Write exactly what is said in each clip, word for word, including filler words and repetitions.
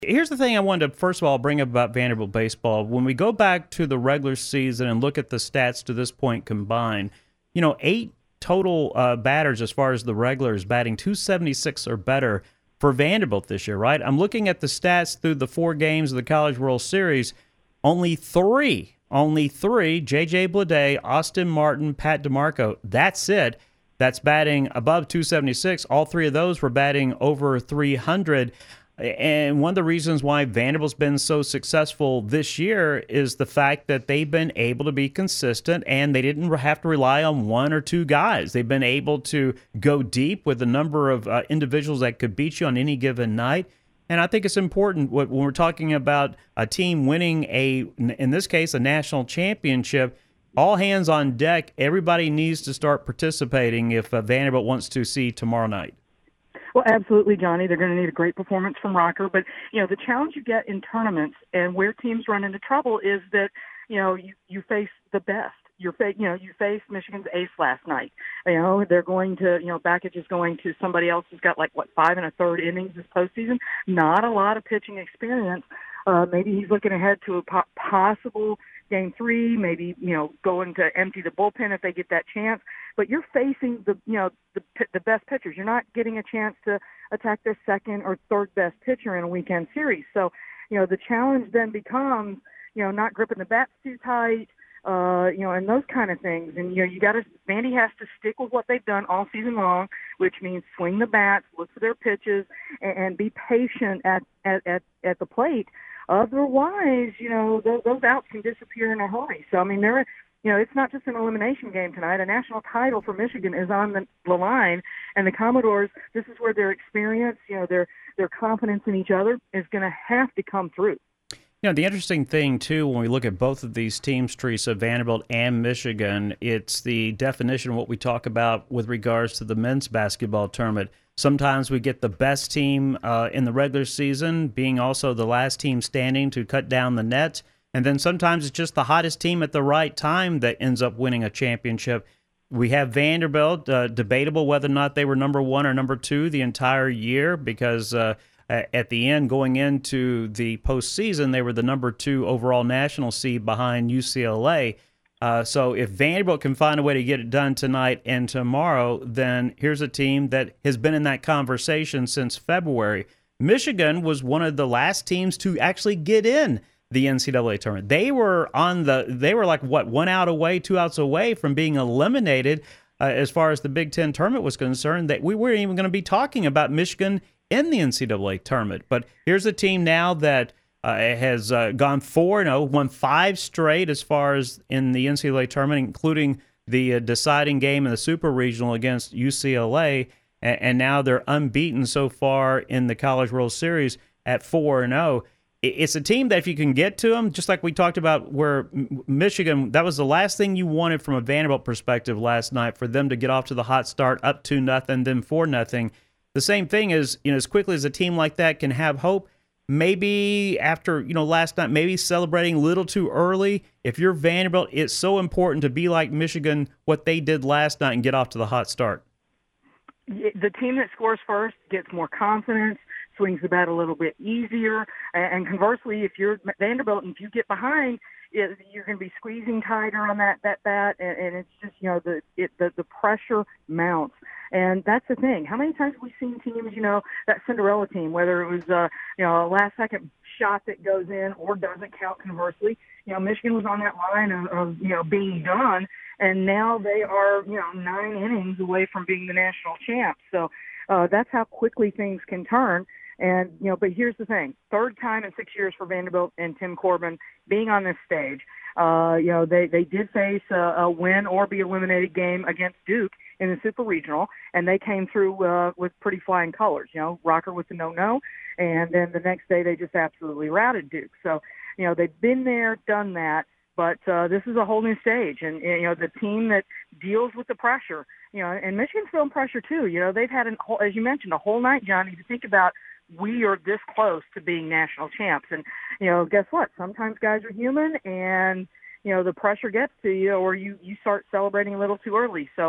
Here's the thing I wanted to, first of all, bring up about Vanderbilt baseball. When we go back to the regular season and look at the stats to this point combined, you know, eight total uh, batters as far as the regulars batting two seventy-six or better for Vanderbilt this year, right? I'm looking at the stats through the four games of the College World Series. Only three, only three, J J Bleday, Austin Martin, Pat DeMarco, that's it. That's batting above two seventy-six. All three of those were batting over three hundred. And one of the reasons why Vanderbilt's been so successful this year is the fact that they've been able to be consistent and they didn't have to rely on one or two guys. They've been able to go deep with a number of uh, individuals that could beat you on any given night. And I think it's important when we're talking about a team winning a, in this case, a national championship, all hands on deck. Everybody needs to start participating if uh, Vanderbilt wants to see tomorrow night. Well, absolutely, Johnny. They're going to need a great performance from Rocker. But, you know, the challenge you get in tournaments and where teams run into trouble is that, you know, you, you face the best. You're, fa- you know, you faced Michigan's ace last night. You know, they're going to, you know, Bakich is going to somebody else who's got like, what, five and a third innings this postseason. Not a lot of pitching experience. Uh, maybe he's looking ahead to a po- possible game three, maybe, you know, going to empty the bullpen if they get that chance. But you're facing the, you know, the the best pitchers. You're not getting a chance to attack their second or third best pitcher in a weekend series. So, you know, the challenge then becomes, you know, not gripping the bats too tight, uh, you know, and those kind of things. And, you know, you got to, Vandy has to stick with what they've done all season long, which means swing the bats, look for their pitches, and, and be patient at, at, at, at the plate. Otherwise, you know, those, those outs can disappear in a hurry. So, I mean, they're, you know, it's not just an elimination game tonight. A national title for Michigan is on the, the line, and the Commodores, this is where their experience, you know, their their confidence in each other is going to have to come through. You know, the interesting thing, too, when we look at both of these teams, Teresa, Vanderbilt and Michigan, it's the definition of what we talk about with regards to the men's basketball tournament. Sometimes we get the best team uh, in the regular season being also the last team standing to cut down the net. And then sometimes it's just the hottest team at the right time that ends up winning a championship. We have Vanderbilt, uh, debatable whether or not they were number one or number two the entire year because uh, at the end, going into the postseason, they were the number two overall national seed behind U C L A. Uh, so if Vanderbilt can find a way to get it done tonight and tomorrow, then here's a team that has been in that conversation since February. Michigan was one of the last teams to actually get in the N C double A tournament. They were on the, they were like, what, one out away, two outs away from being eliminated uh, as far as the Big Ten tournament was concerned, that we weren't even going to be talking about Michigan in the N C double A tournament. But here's a team now that uh, has uh, gone four and oh, won five straight as far as in the N C double A tournament, including the uh, deciding game in the Super Regional against U C L A, and, and now they're unbeaten so far in the College World Series at four and oh. It's a team that if you can get to them, just like we talked about where Michigan, that was the last thing you wanted from a Vanderbilt perspective last night, for them to get off to the hot start, up two nothing, then four nothing. The same thing is, you know, as quickly as a team like that can have hope, maybe after, you know, last night, maybe celebrating a little too early. If you're Vanderbilt, it's so important to be like Michigan, what they did last night, and get off to the hot start. The team that scores first gets more confidence, swings the bat a little bit easier, and conversely, if you're Vanderbilt and if you get behind, it, you're going to be squeezing tighter on that that bat, and, and it's just, you know, the it, the the pressure mounts, and that's the thing. How many times have we seen teams, you know, that Cinderella team, whether it was uh, you know, a last second shot that goes in or doesn't count conversely. You know, Michigan was on that line of, of you know, being done, and now they are, you know, nine innings away from being the national champs. So uh, that's how quickly things can turn. And, you know, but here's the thing. Third time in six years for Vanderbilt and Tim Corbin being on this stage. Uh, you know, they, they did face a, a win or be eliminated game against Duke in the Super Regional, and they came through uh, with pretty flying colors. You know, Rocker with the no-no, and then the next day they just absolutely routed Duke. So, you know, they've been there, done that, but uh, this is a whole new stage. And, and, you know, the team that deals with the pressure, you know, and Michigan's feeling pressure too. You know, they've had, an, as you mentioned, a whole night, Johnny, to think about we are this close to being national champs. And, you know, guess what? Sometimes guys are human and, you know, the pressure gets to you, or you, you start celebrating a little too early. So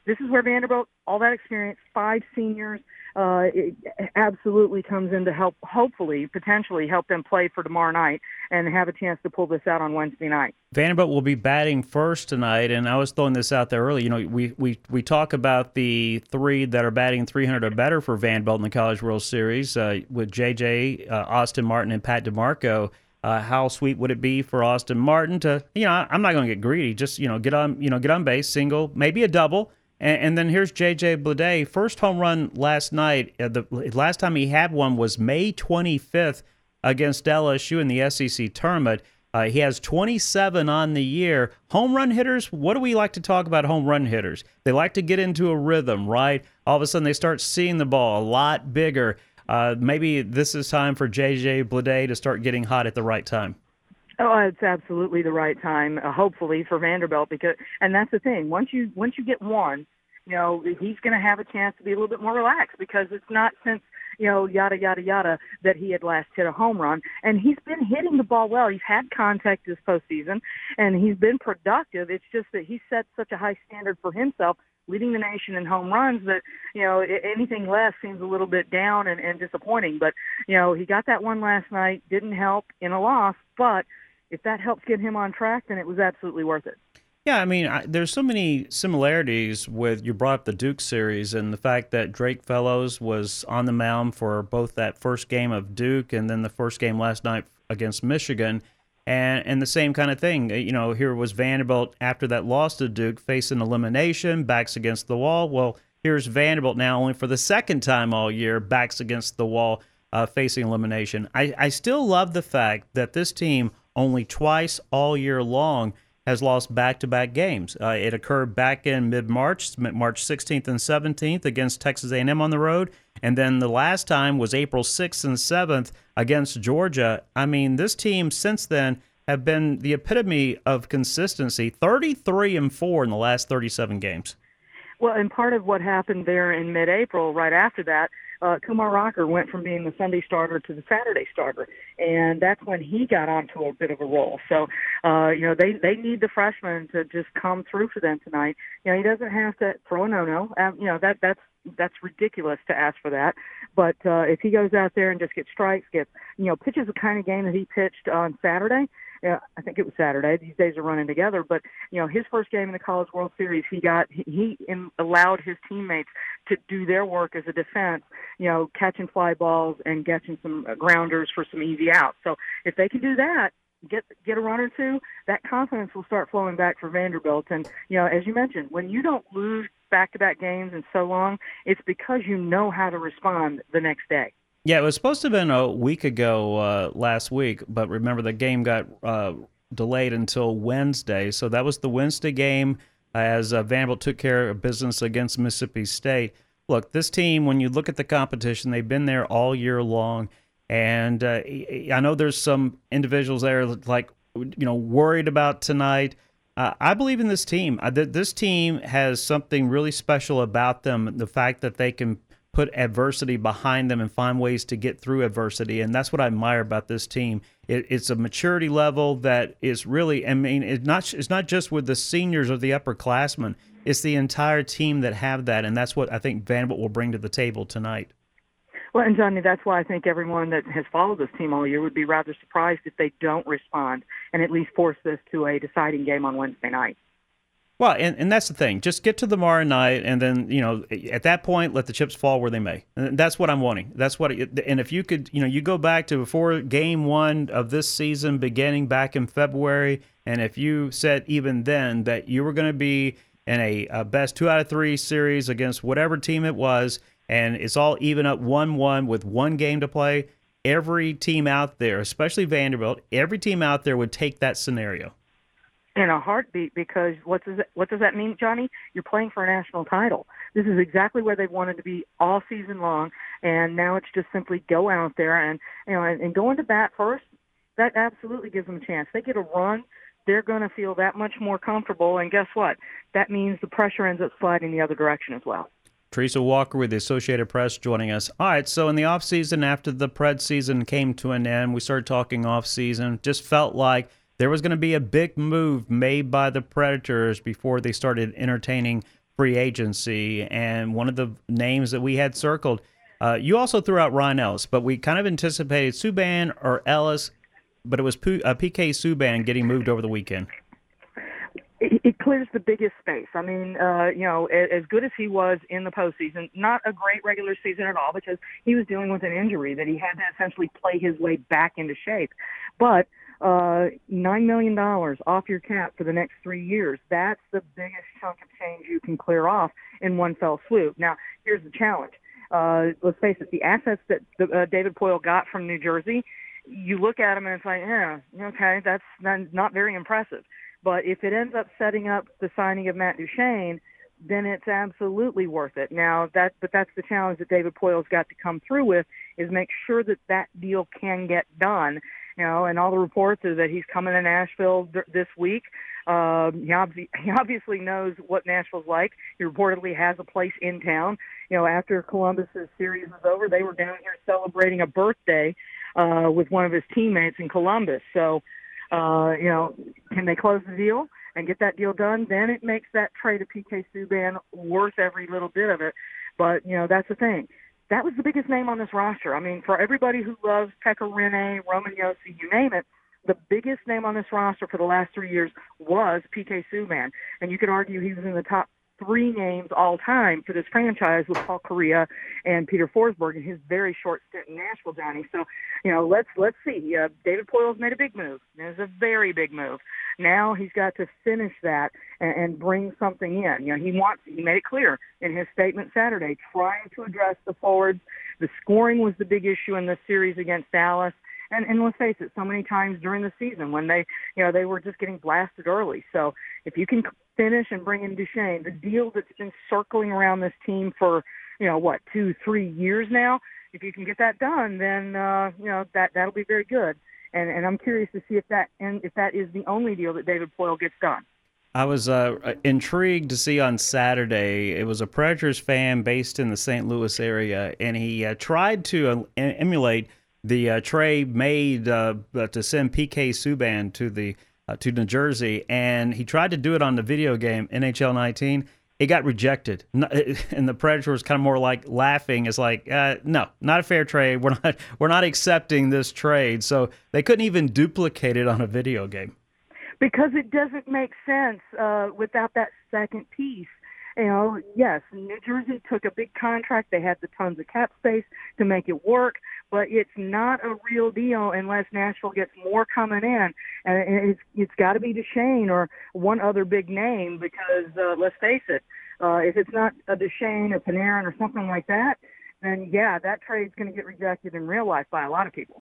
this is where Vanderbilt, all that experience, five seniors, uh, it absolutely comes in to help, hopefully, potentially help them play for tomorrow night and have a chance to pull this out on Wednesday night. Vanderbilt will be batting first tonight, and I was throwing this out there early. You know, we we we talk about the three that are batting three hundred or better for Vanderbilt in the College World Series uh, with J J, uh, Austin Martin, and Pat DeMarco. Uh, how sweet would it be for Austin Martin to, you know, I'm not going to get greedy, just you know, get on, you know, get on base, single, maybe a double. And, and then here's J J Bleday, first home run last night. Uh, the last time he had one was May twenty-fifth against L S U in the S E C tournament. Uh, he has twenty-seven on the year. Home run hitters, what do we like to talk about home run hitters? They like to get into a rhythm, right? All of a sudden they start seeing the ball a lot bigger. Uh, maybe this is time for J J Bleday to start getting hot at the right time. Oh, it's absolutely the right time, uh, hopefully, for Vanderbilt, because, and that's the thing. Once you once you get one, you know, he's going to have a chance to be a little bit more relaxed, because it's not since, you know, yada, yada, yada, that he had last hit a home run. And he's been hitting the ball well. He's had contact this postseason, and he's been productive. It's just that he set such a high standard for himself, leading the nation in home runs, that, you know, anything less seems a little bit down and, and disappointing. But, you know, he got that one last night, didn't help in a loss, but if that helps get him on track, then it was absolutely worth it. Yeah, I mean, I, there's so many similarities with, you brought up the Duke series and the fact that Drake Fellows was on the mound for both that first game of Duke and then the first game last night against Michigan. And and the same kind of thing, you know, here was Vanderbilt after that loss to Duke facing elimination, backs against the wall. Well, here's Vanderbilt now only for the second time all year, backs against the wall, uh, facing elimination. I, I still love the fact that this team only twice all year long has lost back-to-back games. Uh, it occurred back in mid-March, March sixteenth and seventeenth against Texas A and M on the road, and then the last time was April sixth and seventh against Georgia. I mean, this team since then have been the epitome of consistency, thirty-three and four in the last thirty-seven games. Well, and part of what happened there in mid-April, right after that, uh, Kumar Rocker went from being the Sunday starter to the Saturday starter, and that's when he got onto a bit of a roll. So, uh, you know, they, they need the freshman to just come through for them tonight. You know, he doesn't have to throw a no-no. Um, you know, that that's that's ridiculous to ask for that. But uh, if he goes out there and just gets strikes, gets, you know, pitches the kind of game that he pitched on Saturday, yeah, I think it was Saturday. These days are running together. But, you know, his first game in the College World Series, he got he in, allowed his teammates to do their work as a defense, you know, catching fly balls and catching some grounders for some easy outs. So if they can do that, get get a run or two, that confidence will start flowing back for Vanderbilt. And, you know, as you mentioned, when you don't lose back-to-back games in so long, it's because you know how to respond the next day. Yeah, it was supposed to have been a week ago uh, last week, but remember the game got uh, delayed until Wednesday. So that was the Wednesday game as uh, Vanderbilt took care of business against Mississippi State. Look, this team, when you look at the competition, they've been there all year long. And uh, I know there's some individuals there like, you know, worried about tonight. Uh, I believe in this team. Uh, th- this team has something really special about them, the fact that they can put adversity behind them and find ways to get through adversity. And that's what I admire about this team. It, it's a maturity level that is really, I mean, it's not, it's not just with the seniors or the upperclassmen. It's the entire team that have that. And that's what I think Vanderbilt will bring to the table tonight. Well, and Johnny, that's why I think everyone that has followed this team all year would be rather surprised if they don't respond and at least force this to a deciding game on Wednesday night. Well, and, and that's the thing. Just get to tomorrow night, and then, you know, at that point, let the chips fall where they may. And that's what I'm wanting. That's what. It, and if you could, you know, you go back to before game one of this season, beginning back in February, and if you said even then that you were going to be in a, a best two out of three series against whatever team it was, and it's all even up one one with one game to play, every team out there, especially Vanderbilt, every team out there would take that scenario. In a heartbeat, because what does that, what does that mean, Johnny? You're playing for a national title. This is exactly where they've wanted to be all season long, and now it's just simply go out there and, you know, and, and going to bat first. That absolutely gives them a chance. They get a run, they're going to feel that much more comfortable, and guess what? That means the pressure ends up sliding the other direction as well. Teresa Walker with the Associated Press joining us. All right, so in the offseason, after the Pred season came to an end, we started talking offseason. Just felt like there was going to be a big move made by the Predators before they started entertaining free agency, and one of the names that we had circled, uh, you also threw out Ryan Ellis, but we kind of anticipated Subban or Ellis, but it was P- uh, P K Subban getting moved over the weekend. It, it clears the biggest space. I mean, uh, you know, as, as good as he was in the postseason, not a great regular season at all because he was dealing with an injury that he had to essentially play his way back into shape. But uh, nine million dollars off your cap for the next three years, that's the biggest chunk of change you can clear off in one fell swoop. Now, here's the challenge. Uh, let's face it, the assets that uh, David Poile got from New Jersey, you look at them and it's like, yeah, okay, that's not very impressive. But if it ends up setting up the signing of Matt Duchene, then it's absolutely worth it. Now, that, but that's the challenge that David Poile's got to come through with, is make sure that that deal can get done. You know, and all the reports are that he's coming to Nashville th- this week. Um, he, ob- he obviously knows what Nashville's like. He reportedly has a place in town. You know, after Columbus's series was over, they were down here celebrating a birthday uh, with one of his teammates in Columbus. So, uh, you know, can they close the deal and get that deal done? Then it makes that trade of P K Subban worth every little bit of it. But, you know, that's the thing. That was the biggest name on this roster. I mean, for everybody who loves Pekka Rinne, Roman Josi, you name it, the biggest name on this roster for the last three years was P K Subban. And you could argue he was in the top three names all time for this franchise with Paul Kariya and Peter Forsberg in his very short stint in Nashville, Johnny. So, you know, let's let's see. Uh, David Poile's made a big move. It was a very big move. Now he's got to finish that and, and bring something in. You know, he wants. He made it clear in his statement Saturday, trying to address the forwards. The scoring was the big issue in this series against Dallas. And, and let's face it, so many times during the season when they, you know, they were just getting blasted early. So if you can finish and bring in Duchene, the deal that's been circling around this team for, you know, what, two, three years now, if you can get that done, then, uh, you know, that, that'll be very good. And, and I'm curious to see if that, and if that is the only deal that David Poile gets done. I was uh, intrigued to see on Saturday, it was a Predators fan based in the Saint Louis area, and he uh, tried to uh, emulate the uh, trade made uh, to send P K Subban to the uh, to New Jersey, and he tried to do it on the video game N H L nineteen. It got rejected, and the Predators was kind of more like laughing. It's like, uh, no, not a fair trade. We're not we're not accepting this trade. So they couldn't even duplicate it on a video game because it doesn't make sense uh, without that second piece. You know, yes, New Jersey took a big contract. They had the tons of cap space to make it work, but it's not a real deal unless Nashville gets more coming in. And it's it's got to be Duchene or one other big name because, uh, let's face it, uh, if it's not a Duchene or Panarin or something like that, then, yeah, that trade's going to get rejected in real life by a lot of people.